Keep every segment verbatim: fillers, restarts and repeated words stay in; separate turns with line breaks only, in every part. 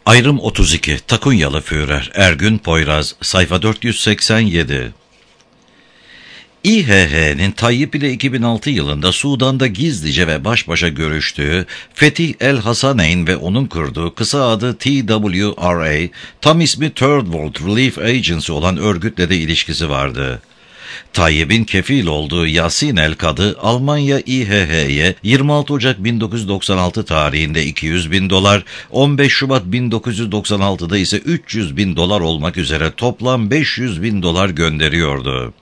Ayrım otuz iki. Takunyalı Führer Ergün Poyraz, sayfa dört yüz seksen yedi. İ H H'nin Tayyip ile iki bin altı yılında Sudan'da gizlice ve baş başa görüştüğü Fetih el-Hasaneyn ve onun kurduğu kısa adı T W R A, tam ismi Third World Relief Agency olan örgütle de ilişkisi vardı. Tayyip'in kefil olduğu Yasin el-Kadı, Almanya İ H H'ye yirmi altı Ocak bin dokuz yüz doksan altı tarihinde iki yüz bin dolar, on beş Şubat bin dokuz yüz doksan altıda ise üç yüz bin dolar olmak üzere toplam beş yüz bin dolar gönderiyordu.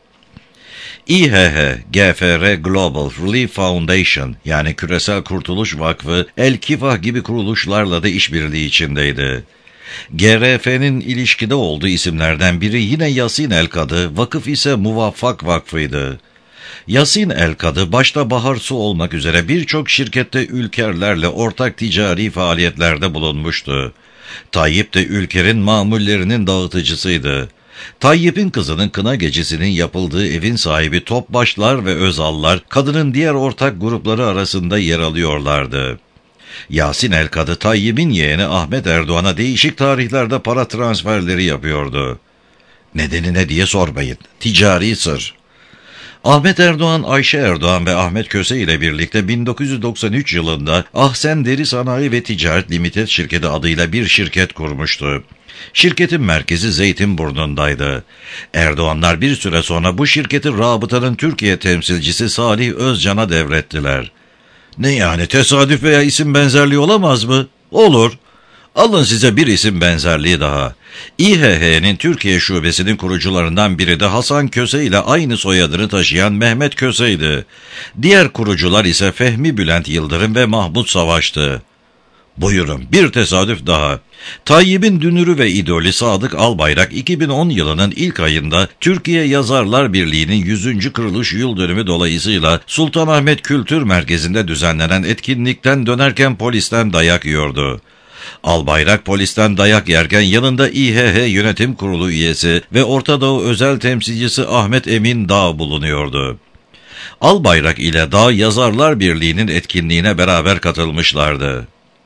İ H H, G F R Global Relief Foundation yani Küresel Kurtuluş Vakfı, El-Kifah gibi kuruluşlarla da işbirliği içindeydi. G R F'nin ilişkide olduğu isimlerden biri yine Yasin el-Kadı, vakıf ise Muvaffak Vakfı'ydı. Yasin el-Kadı başta Bahar Su olmak üzere birçok şirkette ülkerlerle ortak ticari faaliyetlerde bulunmuştu. Tayyip de ülkerin mamullerinin dağıtıcısıydı. Tayyip'in kızının kına gecesinin yapıldığı evin sahibi Topbaşlar ve Özallar, kadının diğer ortak grupları arasında yer alıyorlardı. Yasin el-Kadı, Tayyip'in yeğeni Ahmet Erdoğan'a değişik tarihlerde para transferleri yapıyordu. Nedeni ne diye sormayın, ticari sır. Ahmet Erdoğan, Ayşe Erdoğan ve Ahmet Köse ile birlikte bin dokuz yüz doksan üç yılında Ahsen Deri Sanayi ve Ticaret Limited şirketi adıyla bir şirket kurmuştu. Şirketin merkezi Zeytinburnu'ndaydı. Erdoğanlar bir süre sonra bu şirketi rabıtanın Türkiye temsilcisi Salih Özcan'a devrettiler. Ne yani, tesadüf veya isim benzerliği olamaz mı? Olur. Alın size bir isim benzerliği daha. İ H H'nin Türkiye şubesinin kurucularından biri de Hasan Köse ile aynı soyadını taşıyan Mehmet Köse'ydi. Diğer kurucular ise Fehmi Bülent Yıldırım ve Mahmut Savaş'tı. Buyurun, bir tesadüf daha. Tayyip'in dünürü ve idolü Sadık Albayrak iki bin on yılının ilk ayında Türkiye Yazarlar Birliği'nin yüzüncü kuruluş yıl dönümü dolayısıyla Sultanahmet Kültür Merkezi'nde düzenlenen etkinlikten dönerken polisten dayak yiyordu. Albayrak polisten dayak yerken yanında İ H H Yönetim Kurulu üyesi ve Orta Doğu özel temsilcisi Ahmet Emin Dağ bulunuyordu. Albayrak ile Dağ Yazarlar Birliği'nin etkinliğine beraber katılmışlardı.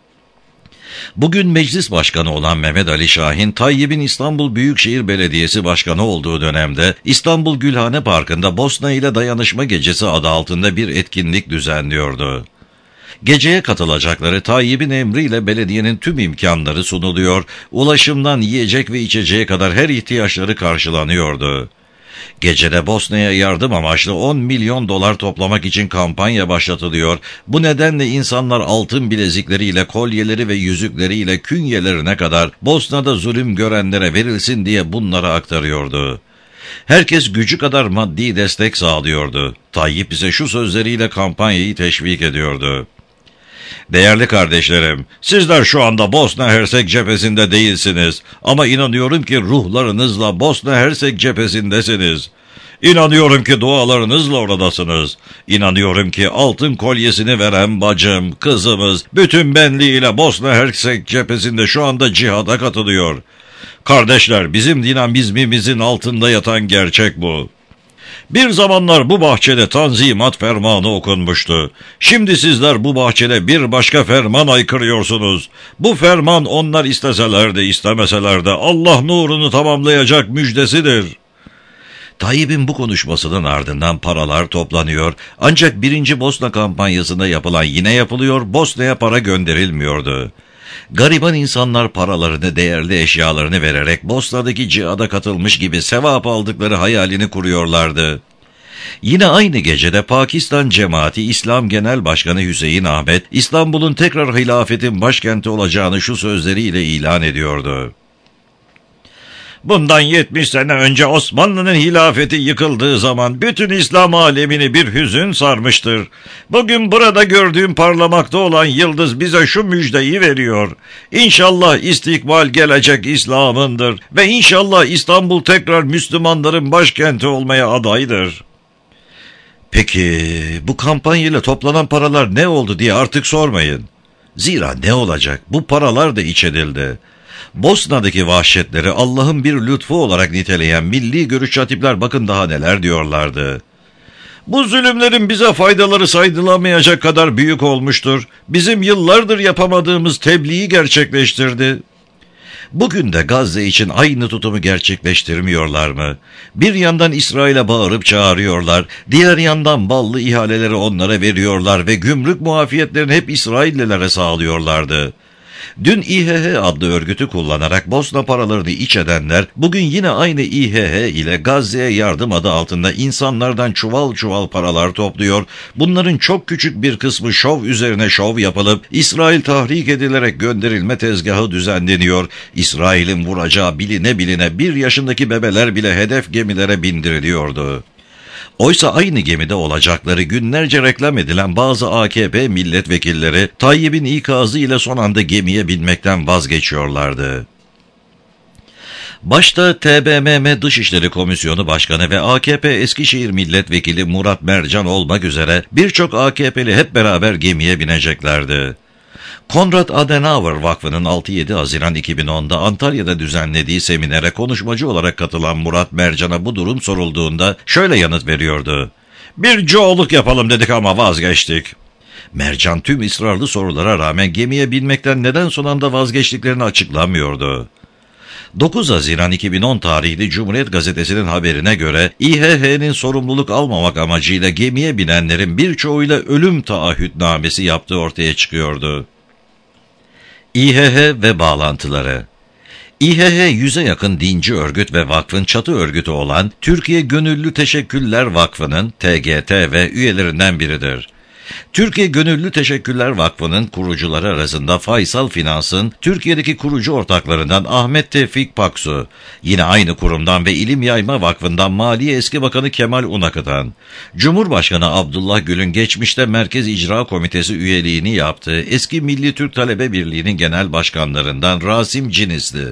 Bugün meclis başkanı olan Mehmet Ali Şahin, Tayyip'in İstanbul Büyükşehir Belediyesi Başkanı olduğu dönemde İstanbul Gülhane Parkı'nda Bosna ile Dayanışma Gecesi adı altında bir etkinlik düzenliyordu. Geceye katılacakları Tayyip'in emriyle belediyenin tüm imkanları sunuluyor, ulaşımdan yiyecek ve içeceğe kadar her ihtiyaçları karşılanıyordu. Gecede Bosna'ya yardım amaçlı on milyon dolar toplamak için kampanya başlatılıyor. Bu nedenle insanlar altın bilezikleriyle, kolyeleri ve yüzükleriyle künyelerine kadar Bosna'da zulüm görenlere verilsin diye bunları aktarıyordu. Herkes gücü kadar maddi destek sağlıyordu. Tayyip ise şu sözleriyle kampanyayı teşvik ediyordu. Değerli kardeşlerim, sizler şu anda Bosna Hersek cephesinde değilsiniz ama inanıyorum ki ruhlarınızla Bosna Hersek cephesindesiniz. İnanıyorum ki dualarınızla oradasınız. İnanıyorum ki altın kolyesini veren bacım, kızımız, bütün benliğiyle Bosna Hersek cephesinde şu anda cihada katılıyor. Kardeşler, bizim dinamizmimizin altında yatan gerçek bu. Bir zamanlar bu bahçede Tanzimat Fermanı okunmuştu. Şimdi sizler bu bahçede bir başka ferman aykırıyorsunuz. Bu ferman onlar isteseler de istemeseler de Allah nurunu tamamlayacak müjdesidir. Tayyip'in bu konuşmasının ardından paralar toplanıyor, ancak birinci Bosna kampanyasında yapılan yine yapılıyor, Bosna'ya para gönderilmiyordu. Gariban insanlar paralarını, değerli eşyalarını vererek Bosna'daki cihada katılmış gibi sevap aldıkları hayalini kuruyorlardı. Yine aynı gecede Pakistan Cemaati İslam Genel Başkanı Hüseyin Ahmet, İstanbul'un tekrar hilafetin başkenti olacağını şu sözleriyle ilan ediyordu. Bundan yetmiş sene önce Osmanlı'nın hilafeti yıkıldığı zaman bütün İslam alemini bir hüzün sarmıştır. Bugün burada gördüğüm parlamakta olan yıldız bize şu müjdeyi veriyor. İnşallah istikbal gelecek İslam'ındır ve inşallah İstanbul tekrar Müslümanların başkenti olmaya adaydır. Peki bu kampanyayla toplanan paralar ne oldu diye artık sormayın. Zira ne olacak? Bu paralar da iç edildi. Bosna'daki vahşetleri Allah'ın bir lütfu olarak niteleyen milli görüş hatipler bakın daha neler diyorlardı. Bu zulümlerin bize faydaları sayılamayacak kadar büyük olmuştur. Bizim yıllardır yapamadığımız tebliği gerçekleştirdi. Bugün de Gazze için aynı tutumu gerçekleştirmiyorlar mı? Bir yandan İsrail'e bağırıp çağırıyorlar, diğer yandan ballı ihaleleri onlara veriyorlar ve gümrük muafiyetlerini hep İsraillilere sağlıyorlardı. Dün İ H H adlı örgütü kullanarak Bosna paralarını iç edenler, bugün yine aynı İ H H ile Gazze'ye yardım adı altında insanlardan çuval çuval paralar topluyor. Bunların çok küçük bir kısmı şov üzerine şov yapılıp, İsrail tahrik edilerek gönderilme tezgahı düzenleniyor. İsrail'in vuracağı biline biline bir yaşındaki bebeler bile hedef gemilere bindiriliyordu. Oysa aynı gemide olacakları günlerce reklam edilen bazı A K P milletvekilleri Tayyip'in ikazı ile son anda gemiye binmekten vazgeçiyorlardı. Başta T B M M Dışişleri Komisyonu Başkanı ve A K P Eskişehir Milletvekili Murat Mercan olmak üzere birçok A K P'li hep beraber gemiye bineceklerdi. Konrad Adenauer Vakfı'nın altı yedi Haziran iki bin onda Antalya'da düzenlediği seminere konuşmacı olarak katılan Murat Mercan'a bu durum sorulduğunda şöyle yanıt veriyordu. "Bir coğluk yapalım dedik ama vazgeçtik." Mercan tüm ısrarlı sorulara rağmen gemiye binmekten neden son anda vazgeçtiklerini açıklamıyordu. dokuz Haziran iki bin on tarihli Cumhuriyet Gazetesi'nin haberine göre İ H H'nin sorumluluk almamak amacıyla gemiye binenlerin birçoğuyla ölüm taahhütnamesi yaptığı ortaya çıkıyordu. İ H H ve bağlantıları. İ H H yüze yakın dinci örgüt ve vakfın çatı örgütü olan Türkiye Gönüllü Teşekküller Vakfı'nın T G T ve üyelerinden biridir. Türkiye Gönüllü Teşekküller Vakfı'nın kurucuları arasında Faysal Finans'ın Türkiye'deki kurucu ortaklarından Ahmet Tevfik Paksu, yine aynı kurumdan ve İlim Yayma Vakfı'ndan Maliye Eski Bakanı Kemal Unakıtan, Cumhurbaşkanı Abdullah Gül'ün geçmişte Merkez İcra Komitesi üyeliğini yaptığı eski Milli Türk Talebe Birliği'nin genel başkanlarından Rasim Cinisli,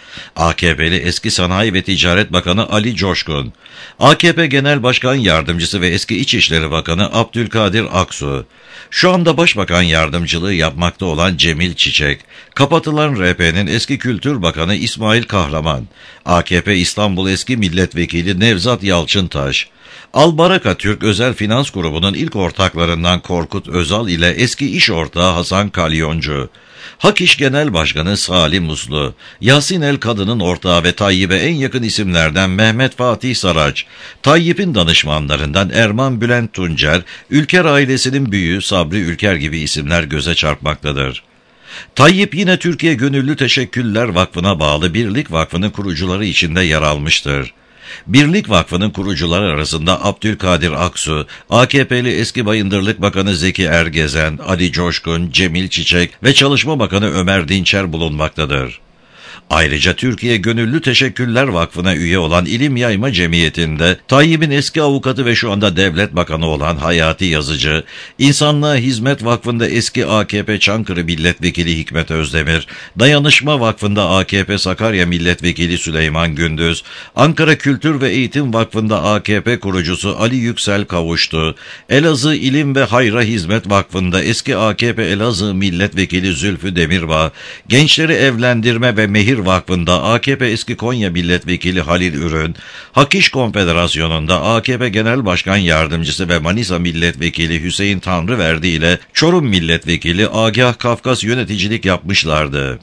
A K P'li eski Sanayi ve Ticaret Bakanı Ali Coşkun, A K P Genel Başkan Yardımcısı ve eski İçişleri Bakanı Abdülkadir Aksu, şu anda Başbakan Yardımcılığı yapmakta olan Cemil Çiçek, kapatılan R P'nin eski Kültür Bakanı İsmail Kahraman, A K P İstanbul eski Milletvekili Nevzat Yalçıntaş, Albaraka Türk Özel Finans Grubu'nun ilk ortaklarından Korkut Özal ile eski iş ortağı Hasan Kalyoncu, Hak İş Genel Başkanı Salim Muslu, Yasin El Kadın'ın ortağı ve Tayyip'e en yakın isimlerden Mehmet Fatih Saraç, Tayyip'in danışmanlarından Erman Bülent Tuncer, Ülker ailesinin büyüğü Sabri Ülker gibi isimler göze çarpmaktadır. Tayyip yine Türkiye Gönüllü Teşekküller Vakfı'na bağlı Birlik Vakfı'nın kurucuları içinde yer almıştır. Birlik Vakfı'nın kurucuları arasında Abdülkadir Aksu, A K P'li eski Bayındırlık Bakanı Zeki Ergezen, Ali Coşkun, Cemil Çiçek ve Çalışma Bakanı Ömer Dinçer bulunmaktadır. Ayrıca Türkiye Gönüllü Teşekküller Vakfı'na üye olan İlim Yayma Cemiyeti'nde Tayyip'in eski avukatı ve şu anda devlet bakanı olan Hayati Yazıcı, İnsanlığa Hizmet Vakfı'nda eski A K P Çankırı Milletvekili Hikmet Özdemir, Dayanışma Vakfı'nda A K P Sakarya Milletvekili Süleyman Gündüz, Ankara Kültür ve Eğitim Vakfı'nda A K P kurucusu Ali Yüksel Kavuştu, Elazığ İlim ve Hayra Hizmet Vakfı'nda eski A K P Elazığ Milletvekili Zülfü Demirbağ, Gençleri Evlendirme ve Mehir Vakfı'nda A K P eski Konya Milletvekili Halil Ürün, Hak İş Konfederasyonu'nda A K P Genel Başkan Yardımcısı ve Manisa Milletvekili Hüseyin Tanrıverdi ile Çorum Milletvekili Agah Kafkas yöneticilik yapmışlardı.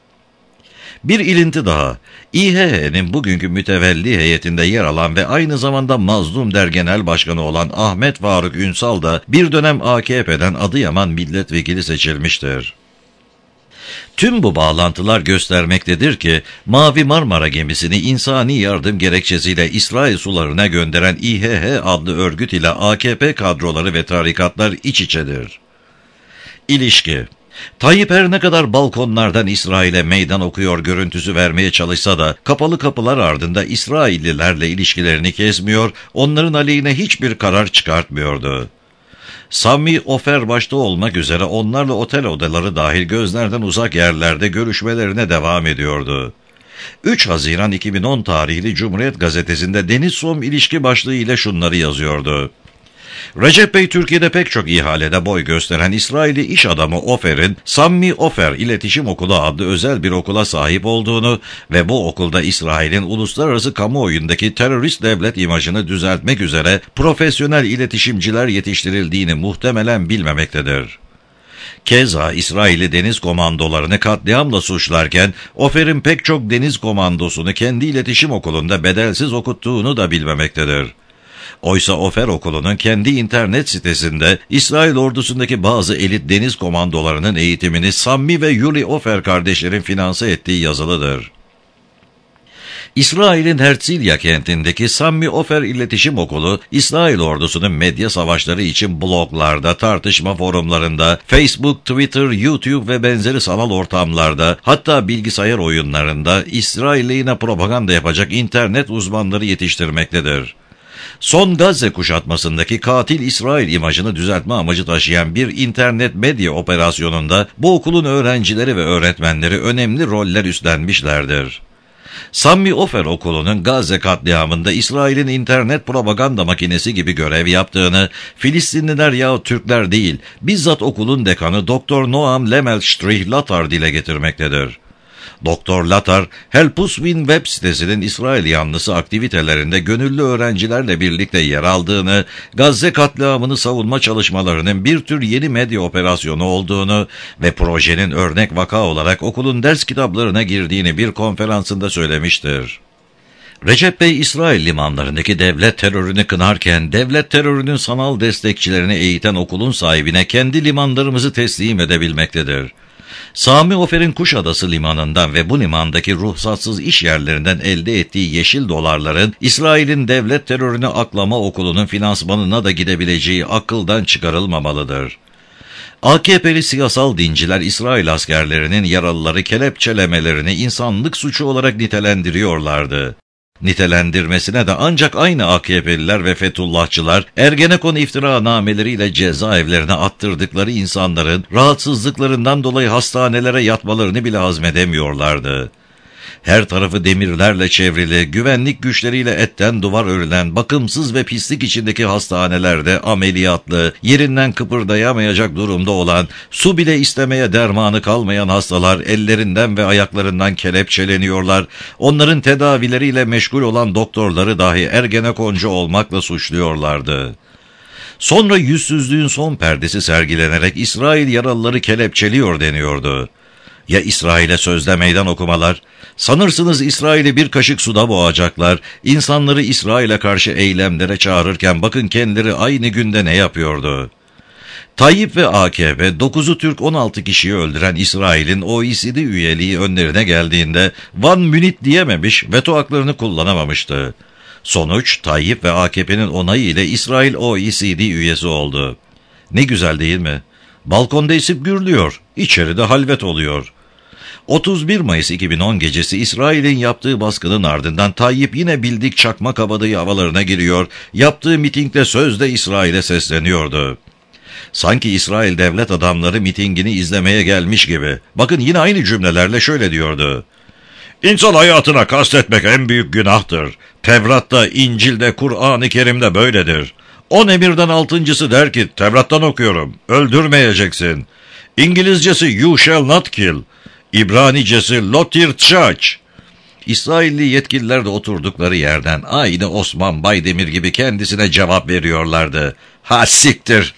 Bir ilinti daha, İ H H'nin bugünkü mütevelli heyetinde yer alan ve aynı zamanda Mazlum Der Genel Başkanı olan Ahmet Faruk Ünsal da bir dönem A K P'den Adıyaman Milletvekili seçilmiştir. Tüm bu bağlantılar göstermektedir ki Mavi Marmara gemisini insani yardım gerekçesiyle İsrail sularına gönderen İ H H adlı örgüt ile A K P kadroları ve tarikatlar iç içedir. İlişki. Tayyip her ne kadar balkonlardan İsrail'e meydan okuyor görüntüsü vermeye çalışsa da kapalı kapılar ardında İsraillilerle ilişkilerini kesmiyor, onların aleyhine hiçbir karar çıkartmıyordu. Sami Ofer başta olmak üzere onlarla otel odaları dahil gözlerden uzak yerlerde görüşmelerine devam ediyordu. üç Haziran iki bin on tarihli Cumhuriyet Gazetesi'nde Deniz Som ilişki başlığı ile şunları yazıyordu. Recep Bey Türkiye'de pek çok ihalede boy gösteren İsrailli iş adamı Ofer'in Sammi Ofer İletişim Okulu adlı özel bir okula sahip olduğunu ve bu okulda İsrail'in uluslararası kamuoyundaki terörist devlet imajını düzeltmek üzere profesyonel iletişimciler yetiştirildiğini muhtemelen bilmemektedir. Keza İsrail'i deniz komandolarını katliamla suçlarken Ofer'in pek çok deniz komandosunu kendi iletişim okulunda bedelsiz okuttuğunu da bilmemektedir. Oysa Ofer okulunun kendi internet sitesinde İsrail ordusundaki bazı elit deniz komandolarının eğitimini Sammi ve Yuli Ofer kardeşlerin finanse ettiği yazılıdır. İsrail'in Herzliya kentindeki Sammi Ofer İletişim Okulu, İsrail ordusunun medya savaşları için bloglarda, tartışma forumlarında, Facebook, Twitter, YouTube ve benzeri sanal ortamlarda, hatta bilgisayar oyunlarında İsrail lehine propaganda yapacak internet uzmanları yetiştirmektedir. Son Gazze kuşatmasındaki katil İsrail imajını düzeltme amacı taşıyan bir internet medya operasyonunda bu okulun öğrencileri ve öğretmenleri önemli roller üstlenmişlerdir. Sammi Ofer Okulu'nun Gazze katliamında İsrail'in internet propaganda makinesi gibi görev yaptığını, Filistinliler yahut Türkler değil, bizzat okulun dekanı Doktor Noam Lemelstrich Latar dile getirmektedir. Doktor Latar, Helpuswin web sitesinin İsrail yanlısı aktivitelerinde gönüllü öğrencilerle birlikte yer aldığını, Gazze katliamını savunma çalışmalarının bir tür yeni medya operasyonu olduğunu ve projenin örnek vaka olarak okulun ders kitaplarına girdiğini bir konferansında söylemiştir. Recep Bey, İsrail limanlarındaki devlet terörünü kınarken, devlet terörünün sanal destekçilerini eğiten okulun sahibine kendi limanlarımızı teslim edebilmektedir. Sami Ofer'in Kuşadası limanından ve bu limandaki ruhsatsız iş yerlerinden elde ettiği yeşil dolarların İsrail'in devlet terörünü aklama okulunun finansmanına da gidebileceği akıldan çıkarılmamalıdır. A K P'li siyasal dinciler İsrail askerlerinin yaralıları kelepçelemelerini insanlık suçu olarak nitelendiriyorlardı. Nitelendirmesine de ancak aynı A K P'liler ve Fethullahçılar Ergenekon iftiranameleriyle cezaevlerine attırdıkları insanların rahatsızlıklarından dolayı hastanelere yatmalarını bile hazmedemiyorlardı. Her tarafı demirlerle çevrili, güvenlik güçleriyle etten duvar örülen, bakımsız ve pislik içindeki hastanelerde ameliyatlı, yerinden kıpırdayamayacak durumda olan, su bile istemeye dermanı kalmayan hastalar ellerinden ve ayaklarından kelepçeleniyorlar, onların tedavileriyle meşgul olan doktorları dahi Ergenekoncu olmakla suçluyorlardı. Sonra yüzsüzlüğün son perdesi sergilenerek İsrail yaralıları kelepçeliyor deniyordu. Ya İsrail'e sözde meydan okumalar? Sanırsınız İsrail'i bir kaşık suda boğacaklar, insanları İsrail'e karşı eylemlere çağırırken bakın kendileri aynı günde ne yapıyordu? Tayyip ve A K P dokuzu Türk on altı kişiyi öldüren İsrail'in O E C D üyeliği önlerine geldiğinde Van Münit diyememiş, veto haklarını kullanamamıştı. Sonuç Tayyip ve A K P'nin onayı ile İsrail O E C D üyesi oldu. Ne güzel değil mi? Balkonda esip gürlüyor, içeride halvet oluyor. otuz bir Mayıs iki bin on gecesi İsrail'in yaptığı baskının ardından Tayyip yine bildik çakma kabadayı havalarına giriyor, yaptığı mitingde sözde İsrail'e sesleniyordu. Sanki İsrail devlet adamları mitingini izlemeye gelmiş gibi. Bakın yine aynı cümlelerle şöyle diyordu. İnsan hayatına kastetmek en büyük günahtır. Tevrat'ta, İncil'de, Kur'an-ı Kerim'de böyledir. On emirden altıncısı der ki, Tevrat'tan okuyorum, öldürmeyeceksin. İngilizcesi you shall not kill. İbranicesi lotir tşaç. İsrailli yetkililer de oturdukları yerden aynı Osman Baydemir gibi kendisine cevap veriyorlardı. Ha siktir.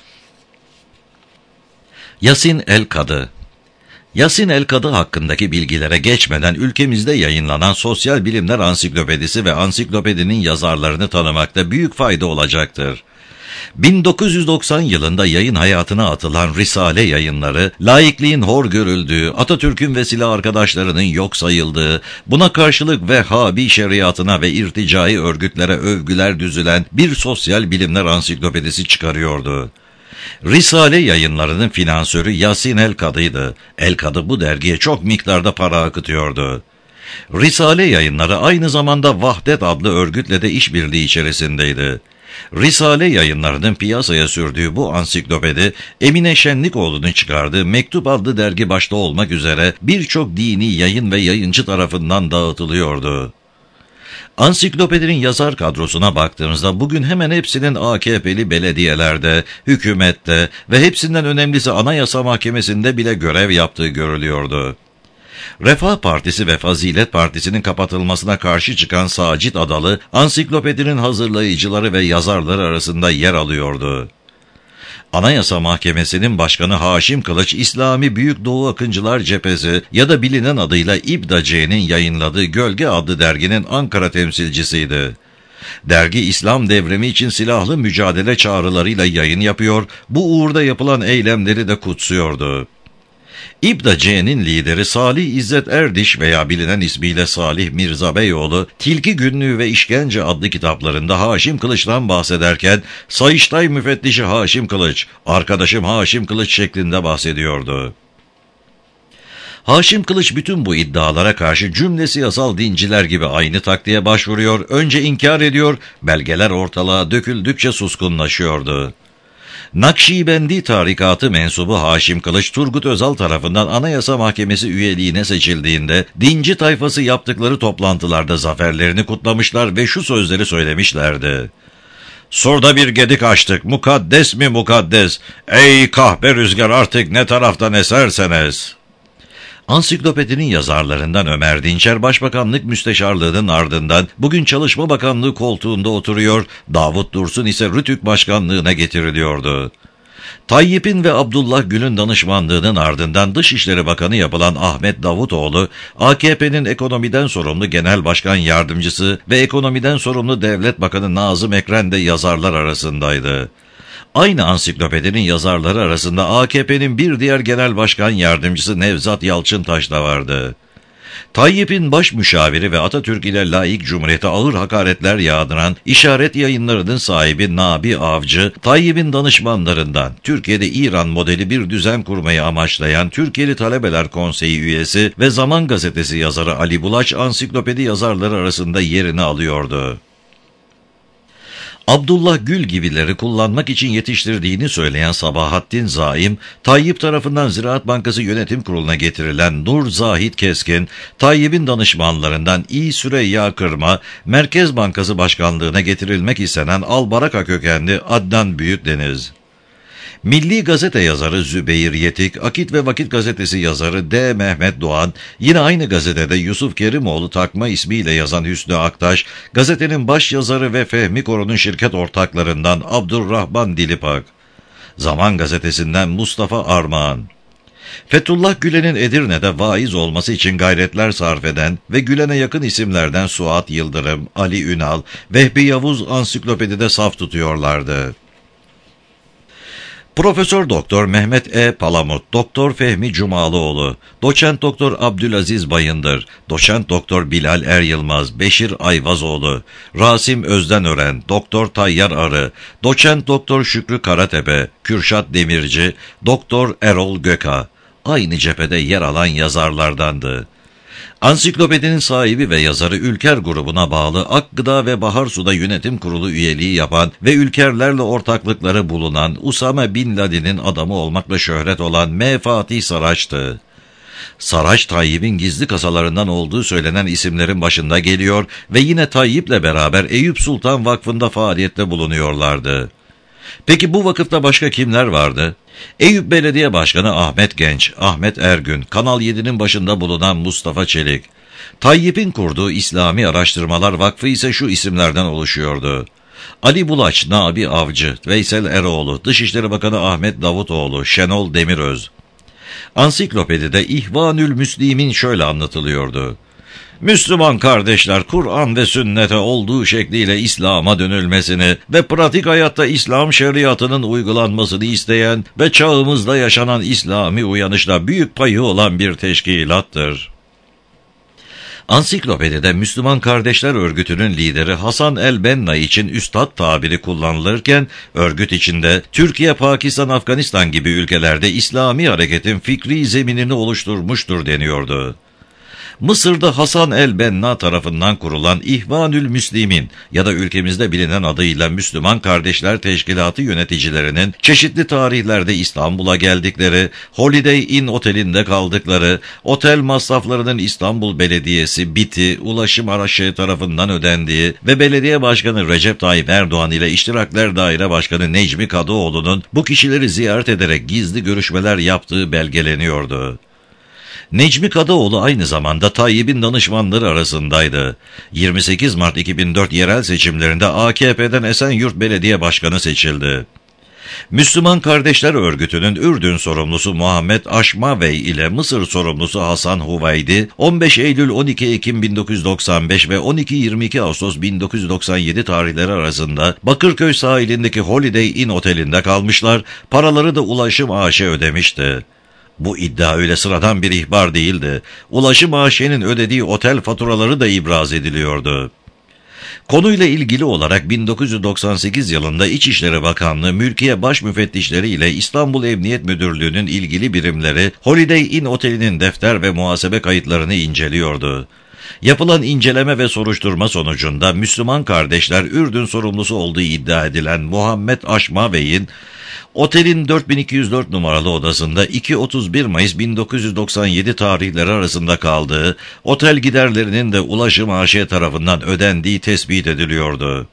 Yasin El-Kadı. Yasin El-Kadı hakkındaki bilgilere geçmeden ülkemizde yayınlanan Sosyal Bilimler Ansiklopedisi ve ansiklopedinin yazarlarını tanımakta büyük fayda olacaktır. bin dokuz yüz doksan yılında yayın hayatına atılan Risale Yayınları, laikliğin hor görüldüğü, Atatürk'ün ve silah arkadaşlarının yok sayıldığı, buna karşılık Vehhabi şeriatına ve irticai örgütlere övgüler düzülen bir sosyal bilimler ansiklopedisi çıkarıyordu. Risale Yayınları'nın finansörü Yasin El-Kadı'ydı. El-Kadı bu dergiye çok miktarda para akıtıyordu. Risale Yayınları aynı zamanda Vahdet adlı örgütle de işbirliği içerisindeydi. Risale Yayınları'nın piyasaya sürdüğü bu ansiklopedi, Emine Şenlikoğlu'nun çıkardığı Mektup adlı dergi başta olmak üzere birçok dini yayın ve yayıncı tarafından dağıtılıyordu. Ansiklopedinin yazar kadrosuna baktığımızda bugün hemen hepsinin A K P'li belediyelerde, hükümette ve hepsinden önemlisi Anayasa Mahkemesi'nde bile görev yaptığı görülüyordu. Refah Partisi ve Fazilet Partisi'nin kapatılmasına karşı çıkan Sacit Adalı, ansiklopedinin hazırlayıcıları ve yazarları arasında yer alıyordu. Anayasa Mahkemesi'nin başkanı Haşim Kılıç, İslami Büyük Doğu Akıncılar Cephesi ya da bilinen adıyla İBDAC'nin yayınladığı Gölge adlı derginin Ankara temsilcisiydi. Dergi, İslam devrimi için silahlı mücadele çağrılarıyla yayın yapıyor, bu uğurda yapılan eylemleri de kutsuyordu. İBDAC'nin lideri Salih İzzet Erdiş veya bilinen ismiyle Salih Mirza Beyoğlu, Tilki Günlüğü ve İşkence adlı kitaplarında Haşim Kılıç'tan bahsederken, Sayıştay müfettişi Haşim Kılıç, arkadaşım Haşim Kılıç şeklinde bahsediyordu. Haşim Kılıç bütün bu iddialara karşı cümlesi yasal dinciler gibi aynı taktiğe başvuruyor, önce inkar ediyor, belgeler ortalığa döküldükçe suskunlaşıyordu. Nakşibendi tarikatı mensubu Haşim Kılıç, Turgut Özal tarafından Anayasa Mahkemesi üyeliğine seçildiğinde, dinci tayfası yaptıkları toplantılarda zaferlerini kutlamışlar ve şu sözleri söylemişlerdi. "Surda bir gedik açtık, mukaddes mi mukaddes, ey kahpe rüzgar artık ne taraftan eserseniz." Ansiklopedinin yazarlarından Ömer Dinçer, Başbakanlık Müsteşarlığı'nın ardından bugün Çalışma Bakanlığı koltuğunda oturuyor, Davut Dursun ise Rütük Başkanlığı'na getiriliyordu. Tayyip'in ve Abdullah Gül'ün danışmanlığının ardından Dışişleri Bakanı yapılan Ahmet Davutoğlu, A K P'nin ekonomiden sorumlu Genel Başkan Yardımcısı ve ekonomiden sorumlu Devlet Bakanı Nazım Ekren de yazarlar arasındaydı. Aynı ansiklopedinin yazarları arasında A K P'nin bir diğer genel başkan yardımcısı Nevzat Yalçıntaş da vardı. Tayyip'in baş müşaviri ve Atatürk ile laik cumhuriyete ağır hakaretler yağdıran işaret yayınlarının sahibi Nabi Avcı, Tayyip'in danışmanlarından, Türkiye'de İran modeli bir düzen kurmayı amaçlayan Türkiye'li Talebeler Konseyi üyesi ve Zaman Gazetesi yazarı Ali Bulaç, ansiklopedi yazarları arasında yerini alıyordu. Abdullah Gül gibileri kullanmak için yetiştirdiğini söyleyen Sabahattin Zaim, Tayyip tarafından Ziraat Bankası Yönetim Kurulu'na getirilen Nur Zahit Keskin, Tayyip'in danışmanlarından İ. Süreyya Kırma, Merkez Bankası Başkanlığı'na getirilmek istenen Albaraka kökenli Adnan Büyükdeniz. Milli Gazete yazarı Zübeyir Yetik, Akit ve Vakit Gazetesi yazarı D. Mehmet Doğan, yine aynı gazetede Yusuf Kerimoğlu takma ismiyle yazan Hüsnü Aktaş, gazetenin baş yazarı ve Fehmi Koru'nun şirket ortaklarından Abdurrahman Dilipak, Zaman Gazetesi'nden Mustafa Armağan. Fethullah Gülen'in Edirne'de vaiz olması için gayretler sarf eden ve Gülen'e yakın isimlerden Suat Yıldırım, Ali Ünal, Vehbi Yavuz ansiklopedide saf tutuyorlardı. Profesör Doktor Mehmet E. Palamut, Doktor Fehmi Cumalıoğlu, Doçent Doktor Abdülaziz Bayındır, Doçent Doktor Bilal Er Yılmaz, Beşir Ayvazoğlu, Rasim Özdenören, Doktor Tayyar Arı, Doçent Doktor Şükrü Karatepe, Kürşat Demirci, Doktor Erol Göka, aynı cephede yer alan yazarlardandı. Ansiklopedinin sahibi ve yazarı Ülker grubuna bağlı Akgıda ve Baharsu'da yönetim kurulu üyeliği yapan ve Ülkerlerle ortaklıkları bulunan Usame Bin Laden'in adamı olmakla şöhret olan M. Fatih Saraç'tı. Saraç, Tayyip'in gizli kasalarından olduğu söylenen isimlerin başında geliyor ve yine Tayyip'le beraber Eyüp Sultan Vakfı'nda faaliyette bulunuyorlardı. Peki bu vakıfta başka kimler vardı? Eyüp Belediye Başkanı Ahmet Genç, Ahmet Ergün, Kanal yedi'nin başında bulunan Mustafa Çelik. Tayyip'in kurduğu İslami Araştırmalar Vakfı ise şu isimlerden oluşuyordu: Ali Bulaç, Nabi Avcı, Veysel Eroğlu, Dışişleri Bakanı Ahmet Davutoğlu, Şenol Demiröz. Ansiklopedide İhvanül Müslim'in şöyle anlatılıyordu: Müslüman kardeşler, Kur'an ve sünnete olduğu şekliyle İslam'a dönülmesini ve pratik hayatta İslam şeriatının uygulanmasını isteyen ve çağımızda yaşanan İslami uyanışla büyük payı olan bir teşkilattır. Ansiklopedide Müslüman Kardeşler Örgütü'nün lideri Hasan el-Benna için üstad tabiri kullanılırken, örgüt içinde Türkiye, Pakistan, Afganistan gibi ülkelerde İslami hareketin fikri zeminini oluşturmuştur deniyordu. Mısır'da Hasan el-Benna tarafından kurulan İhvanül Müslimin ya da ülkemizde bilinen adıyla Müslüman Kardeşler Teşkilatı yöneticilerinin çeşitli tarihlerde İstanbul'a geldikleri, Holiday Inn otelinde kaldıkları, otel masraflarının İstanbul Belediyesi, BİTİ, Ulaşım Araçları tarafından ödendiği ve Belediye Başkanı Recep Tayyip Erdoğan ile İştirakler Daire Başkanı Necmi Kadıoğlu'nun bu kişileri ziyaret ederek gizli görüşmeler yaptığı belgeleniyordu. Necmi Kadıoğlu aynı zamanda Tayyip'in danışmanları arasındaydı. yirmi sekiz Mart iki bin dört yerel seçimlerinde A K P'den Esenyurt Belediye Başkanı seçildi. Müslüman Kardeşler Örgütü'nün Ürdün sorumlusu Muhammed Aşmavey ile Mısır sorumlusu Hasan Huveydi, on beş Eylül on iki Ekim bin dokuz yüz doksan beş ve on iki yirmi iki Ağustos bin dokuz yüz doksan yedi tarihleri arasında Bakırköy sahilindeki Holiday Inn otelinde kalmışlar, paraları da Ulaşım A Ş ödemişti. Bu iddia öyle sıradan bir ihbar değildi. Ulaşım A Ş'nin ödediği otel faturaları da ibraz ediliyordu. Konuyla ilgili olarak bin dokuz yüz doksan sekiz yılında İçişleri Bakanlığı Mülkiye Baş Müfettişleri ile İstanbul Emniyet Müdürlüğü'nün ilgili birimleri Holiday Inn Oteli'nin defter ve muhasebe kayıtlarını inceliyordu. Yapılan inceleme ve soruşturma sonucunda Müslüman Kardeşler Ürdün sorumlusu olduğu iddia edilen Muhammed Aşmavey'in otelin dört bin iki yüz dört numaralı odasında iki otuz bir Mayıs bin dokuz yüz doksan yedi tarihleri arasında kaldığı, otel giderlerinin de Ulaşım A Ş tarafından ödendiği tespit ediliyordu.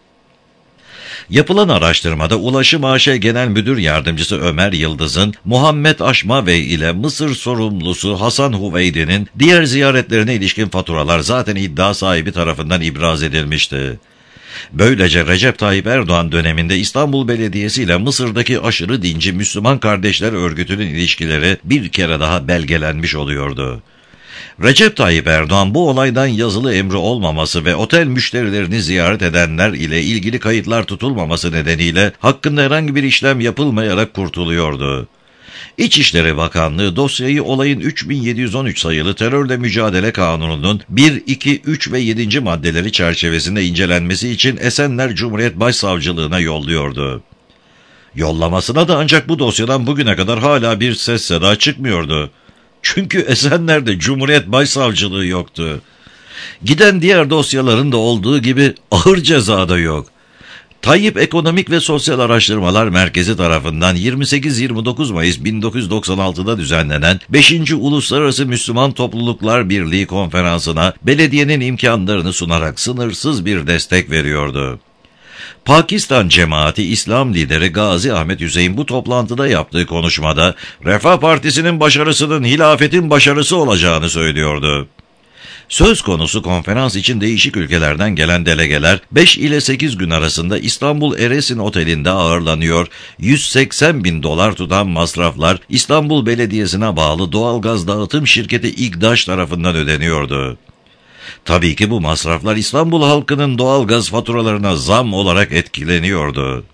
Yapılan araştırmada Ulaşım A Ş Genel Müdür Yardımcısı Ömer Yıldız'ın Muhammed Aşmavey ile Mısır sorumlusu Hasan Huveydi'nin diğer ziyaretlerine ilişkin faturalar zaten iddia sahibi tarafından ibraz edilmişti. Böylece Recep Tayyip Erdoğan döneminde İstanbul Belediyesi ile Mısır'daki aşırı dinci Müslüman Kardeşler Örgütü'nün ilişkileri bir kere daha belgelenmiş oluyordu. Recep Tayyip Erdoğan bu olaydan yazılı emri olmaması ve otel müşterilerini ziyaret edenler ile ilgili kayıtlar tutulmaması nedeniyle hakkında herhangi bir işlem yapılmayarak kurtuluyordu. İçişleri Bakanlığı dosyayı olayın üç bin yedi yüz on üç sayılı Terörle Mücadele Kanunu'nun bir, iki, üç ve yedinci maddeleri çerçevesinde incelenmesi için Esenler Cumhuriyet Başsavcılığına yolluyordu. Yollamasına da ancak bu dosyadan bugüne kadar hala bir ses seda çıkmıyordu. Çünkü Esenler'de Cumhuriyet Başsavcılığı yoktu. Giden diğer dosyaların da olduğu gibi ağır ceza da yok. Tayyip Ekonomik ve Sosyal Araştırmalar Merkezi tarafından yirmi sekiz yirmi dokuz Mayıs bin dokuz yüz doksan altıda düzenlenen beşinci Uluslararası Müslüman Topluluklar Birliği konferansına belediyenin imkanlarını sunarak sınırsız bir destek veriyordu. Pakistan Cemaati İslam lideri Gazi Ahmet Hüseyin bu toplantıda yaptığı konuşmada Refah Partisi'nin başarısının hilafetin başarısı olacağını söylüyordu. Söz konusu konferans için değişik ülkelerden gelen delegeler beş ile sekiz gün arasında İstanbul Eresin Oteli'nde ağırlanıyor, yüz seksen bin dolar tutan masraflar İstanbul Belediyesi'ne bağlı doğalgaz dağıtım şirketi İGDAŞ tarafından ödeniyordu. Tabii ki bu masraflar İstanbul halkının doğalgaz faturalarına zam olarak etkileniyordu.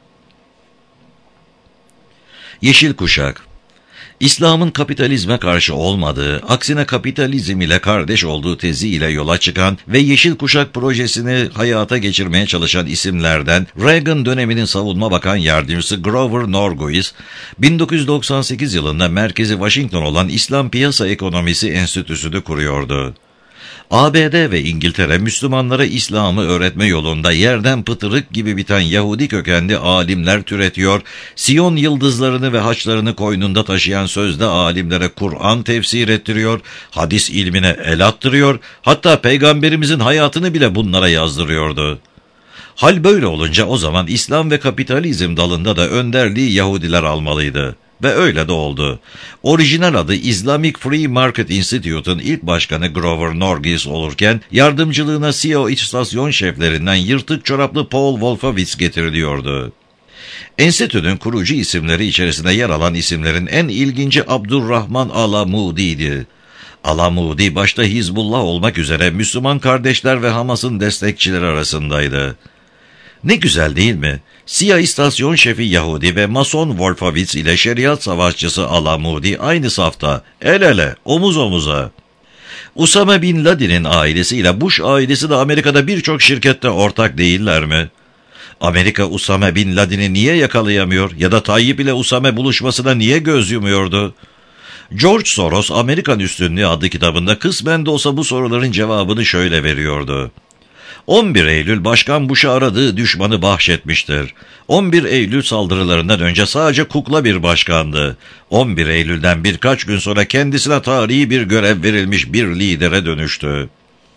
Yeşil Kuşak İslam'ın kapitalizme karşı olmadığı, aksine kapitalizm ile kardeş olduğu teziyle yola çıkan ve Yeşil Kuşak projesini hayata geçirmeye çalışan isimlerden Reagan döneminin Savunma Bakan Yardımcısı Grover Norquist, bin dokuz yüz doksan sekiz yılında merkezi Washington olan İslam Piyasa Ekonomisi Enstitüsü'nü kuruyordu. A B D ve İngiltere Müslümanlara İslam'ı öğretme yolunda yerden pıtırık gibi biten Yahudi kökenli alimler türetiyor, Siyon yıldızlarını ve haçlarını koynunda taşıyan sözde alimlere Kur'an tefsir ettiriyor, hadis ilmine el attırıyor, hatta Peygamberimizin hayatını bile bunlara yazdırıyordu. Hal böyle olunca o zaman İslam ve kapitalizm dalında da önderliği Yahudiler almalıydı. Ve öyle de oldu. Orijinal adı Islamic Free Market Institute'un ilk başkanı Grover Norquist olurken yardımcılığına C E O istasyon şeflerinden yırtık çoraplı Paul Wolfowitz getiriliyordu. Enstitünün kurucu isimleri içerisinde yer alan isimlerin en ilginci Abdurrahman Alamudi'ydi. Alamudi başta Hizbullah olmak üzere Müslüman Kardeşler ve Hamas'ın destekçileri arasındaydı. Ne güzel değil mi? Siyah istasyon şefi Yahudi ve Mason Wolfowitz ile şeriat savaşçısı Alamudi aynı safta, el ele, omuz omuza. Usame Bin Laden'in ailesiyle Bush ailesi de Amerika'da birçok şirkette ortak değiller mi? Amerika Usame Bin Laden'i niye yakalayamıyor ya da Tayyip ile Usame buluşmasına niye göz yumuyordu? George Soros Amerikan Üstünlüğü adlı kitabında kısmen de olsa bu soruların cevabını şöyle veriyordu. on bir Eylül Başkan Bush'a aradığı düşmanı bahşetmiştir. on bir Eylül saldırılarından önce sadece kukla bir başkandı. on bir Eylül'den birkaç gün sonra kendisine tarihi bir görev verilmiş bir lidere dönüştü.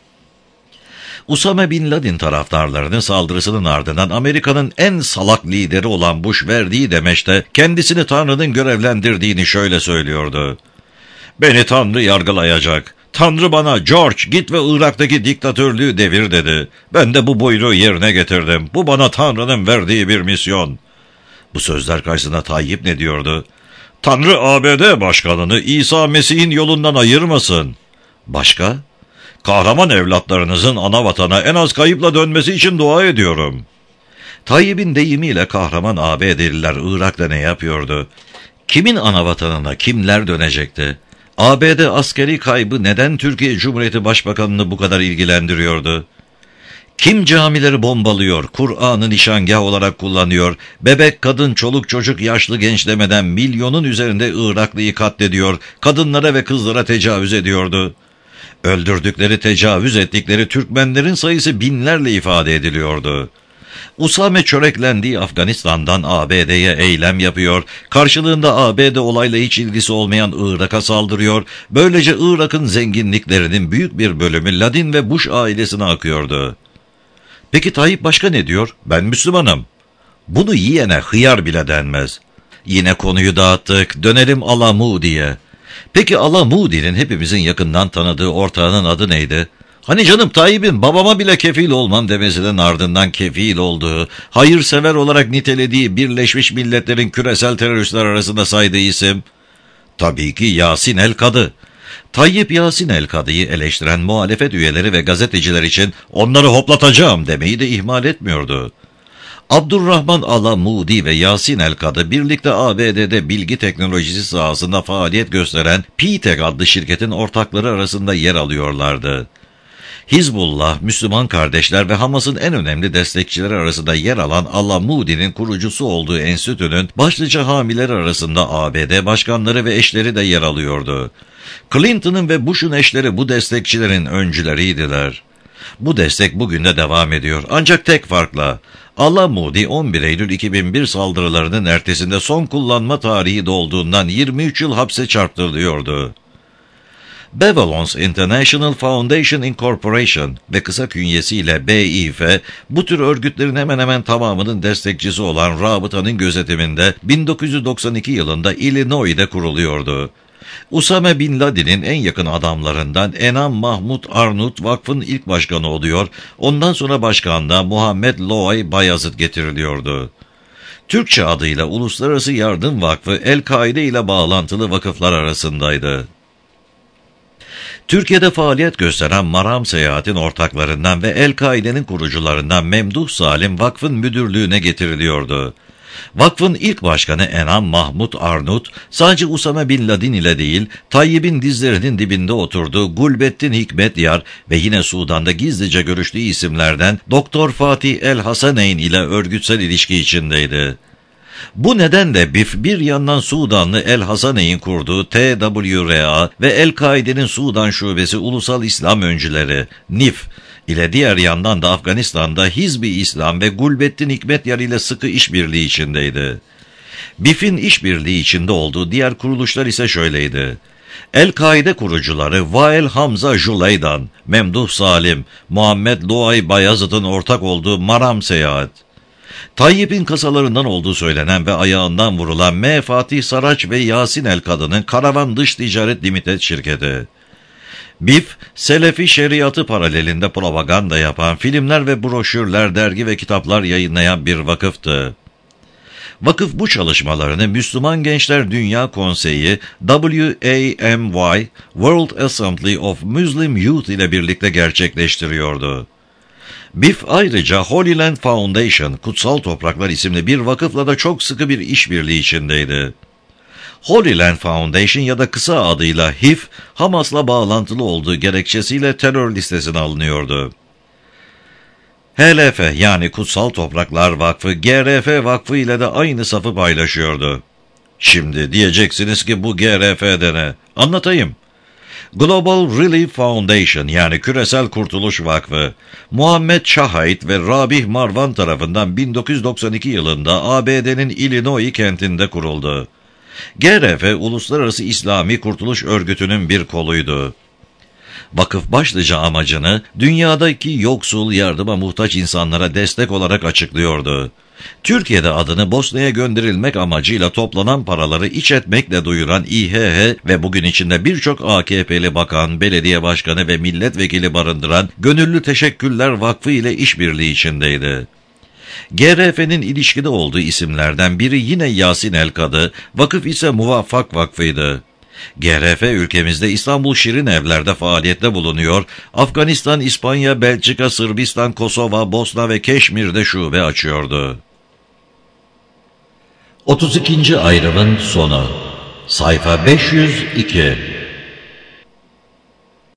Usame Bin Laden taraftarlarının saldırısının ardından Amerika'nın en salak lideri olan Bush verdiği demeçte kendisini Tanrı'nın görevlendirdiğini şöyle söylüyordu. "Beni Tanrı yargılayacak. Tanrı bana George git ve Irak'taki diktatörlüğü devir dedi. Ben de bu buyruğu yerine getirdim. Bu bana Tanrı'nın verdiği bir misyon." Bu sözler karşısında Tayyip ne diyordu? Tanrı A B D başkanını İsa Mesih'in yolundan ayırmasın. Başka? Kahraman evlatlarınızın ana vatana en az kayıpla dönmesi için dua ediyorum. Tayyip'in deyimiyle kahraman A B D'liler Irak'ta ne yapıyordu? Kimin ana vatanına kimler dönecekti? A B D askeri kaybı neden Türkiye Cumhuriyeti Başbakanı'nı bu kadar ilgilendiriyordu? Kim camileri bombalıyor, Kur'an'ı nişangah olarak kullanıyor, bebek, kadın, çoluk, çocuk, yaşlı, genç demeden milyonun üzerinde Iraklıyı katlediyor, kadınlara ve kızlara tecavüz ediyordu? Öldürdükleri, tecavüz ettikleri Türkmenlerin sayısı binlerle ifade ediliyordu. Usame çöreklendiği Afganistan'dan A B D'ye eylem yapıyor, karşılığında A B D olayla hiç ilgisi olmayan Irak'a saldırıyor, böylece Irak'ın zenginliklerinin büyük bir bölümü Ladin ve Bush ailesine akıyordu. Peki Tayyip başka ne diyor? Ben Müslümanım. Bunu yiyene hıyar bile denmez. Yine konuyu dağıttık, dönelim Alamudi'ye. Peki Alamudi'nin hepimizin yakından tanıdığı ortağının adı neydi? Hani canım Tayyip'in babama bile kefil olmam demesinin ardından kefil olduğu, hayırsever olarak nitelediği Birleşmiş Milletler'in küresel teröristler arasında saydığı isim? Tabii ki Yasin el-Kadı. Tayyip Yasin el-Kadı'yı eleştiren muhalefet üyeleri ve gazeteciler için onları hoplatacağım demeyi de ihmal etmiyordu. Abdurrahman Alamudi ve Yasin el-Kadı birlikte A B D'de bilgi teknolojisi sahasında faaliyet gösteren P T E C adlı şirketin ortakları arasında yer alıyorlardı. Hizbullah, Müslüman Kardeşler ve Hamas'ın en önemli destekçileri arasında yer alan Alamudi'nin kurucusu olduğu enstitünün başlıca hamileri arasında A B D başkanları ve eşleri de yer alıyordu. Clinton'ın ve Bush'un eşleri bu destekçilerin öncüleriydiler. Bu destek bugün de devam ediyor. Ancak tek farkla Alamudi on bir Eylül iki bin bir saldırılarının ertesinde son kullanma tarihi dolduğundan yirmi üç yıl hapse çarptırılıyordu. Bevelons International Foundation Incorporation ve kısa künyesiyle B İ F, bu tür örgütlerin hemen hemen tamamının destekçisi olan rabıtanın gözetiminde bin dokuz yüz doksan iki yılında Illinois'de kuruluyordu. Usame Bin Laden'in en yakın adamlarından Enam Mahmud Arnut vakfın ilk başkanı oluyor, ondan sonra başkanlığa Muhammed Loay Bayazıt getiriliyordu. Türkçe adıyla Uluslararası Yardım Vakfı, El-Kaide ile bağlantılı vakıflar arasındaydı. Türkiye'de faaliyet gösteren Maram Seyahat'in ortaklarından ve El-Kaide'nin kurucularından Memduh Salim vakfın müdürlüğüne getiriliyordu. Vakfın ilk başkanı Enam Mahmud Arnut, sadece Usame Bin Laden ile değil, Tayyip'in dizlerinin dibinde oturduğu Gulbettin Hikmet Yar ve yine Sudan'da gizlice görüştüğü isimlerden Doktor Fatih El-Hasaneyn ile örgütsel ilişki içindeydi. Bu nedenle B İ F bir yandan Sudanlı El-Hasaneyn kurduğu T W R A ve El-Kaide'nin Sudan Şubesi Ulusal İslam Öncüleri N İ F ile diğer yandan da Afganistan'da Hizb-i İslam ve Gulbettin Hikmetyar ile sıkı işbirliği içindeydi. B İ F'in işbirliği içinde olduğu diğer kuruluşlar ise şöyleydi. El-Kaide kurucuları Vael Hamza Juleydan, Memduh Salim, Muhammed Loay Bayazıt'ın ortak olduğu Maram Seyahat. Tayyip'in kasalarından olduğu söylenen ve ayağından vurulan M. Fatih Saraç ve Yasin el-Kadı'nın Karavan Dış Ticaret Limited şirketi. B İ F, Selefi şeriatı paralelinde propaganda yapan, filmler ve broşürler, dergi ve kitaplar yayınlayan bir vakıftı. Vakıf bu çalışmalarını Müslüman Gençler Dünya Konseyi W A M Y, World Assembly of Muslim Youth ile birlikte gerçekleştiriyordu. B İ F ayrıca Holy Land Foundation, Kutsal Topraklar isimli bir vakıfla da çok sıkı bir işbirliği içindeydi. Holy Land Foundation ya da kısa adıyla H I F, Hamas'la bağlantılı olduğu gerekçesiyle terör listesine alınıyordu. H L F yani Kutsal Topraklar Vakfı, G R F Vakfı ile de aynı safı paylaşıyordu. Şimdi diyeceksiniz ki bu G R F'de ne? Anlatayım. Global Relief Foundation yani Küresel Kurtuluş Vakfı, Muhammed Şahait ve Rabih Marvan tarafından bin dokuz yüz doksan iki yılında A B D'nin Illinois kentinde kuruldu. G R F, Uluslararası İslami Kurtuluş Örgütü'nün bir koluydu. Vakıf başlıca amacını dünyadaki yoksul, yardıma muhtaç insanlara destek olarak açıklıyordu. Türkiye'de adını Bosna'ya gönderilmek amacıyla toplanan paraları iç etmekle duyuran İ H H ve bugün içinde birçok A K P'li bakan, belediye başkanı ve milletvekili barındıran Gönüllü Teşekkürler Vakfı ile işbirliği içindeydi. G R F'nin ilişkide olduğu isimlerden biri yine Yasin El-Kadı, vakıf ise Muvaffak Vakfı'ydı. G R F ülkemizde İstanbul Şirin Evler'de faaliyette bulunuyor, Afganistan, İspanya, Belçika, Sırbistan, Kosova, Bosna ve Keşmir'de şube açıyordu. otuz ikinci ayrımın sonu. Sayfa beş yüz iki.